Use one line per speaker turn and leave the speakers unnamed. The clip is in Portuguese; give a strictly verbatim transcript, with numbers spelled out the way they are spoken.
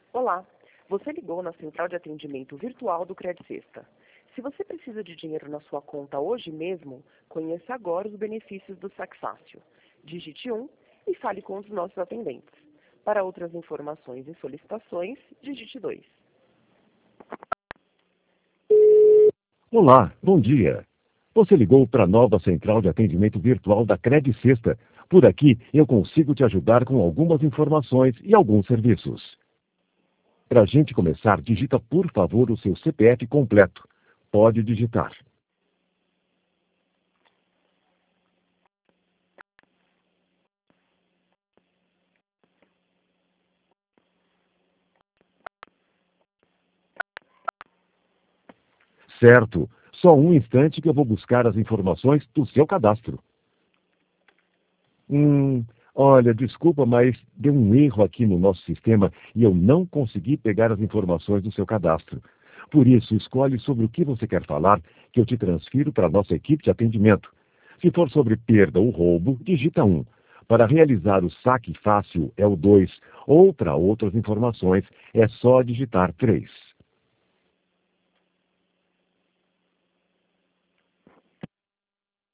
Olá, você ligou na central de atendimento virtual do CredSexta. Se você precisa de dinheiro na sua conta hoje mesmo, conheça agora os benefícios do Saque Fácil. Digite um e fale com os nossos atendentes. Para outras informações e solicitações, digite dois.
Olá, bom dia. Você ligou para a nova central de atendimento virtual da CredSexta. Por aqui, eu consigo te ajudar com algumas informações e alguns serviços. Para a gente começar, digita por favor o seu C P F completo. Pode digitar. Certo. Só um instante que eu vou buscar as informações do seu cadastro. Hum, olha, desculpa, mas deu um erro aqui no nosso sistema e eu não consegui pegar as informações do seu cadastro. Por isso, escolhe sobre o que você quer falar, que eu te transfiro para a nossa equipe de atendimento. Se for sobre perda ou roubo, digita um. Para realizar o saque fácil é o dois, ou para outras informações é só digitar três.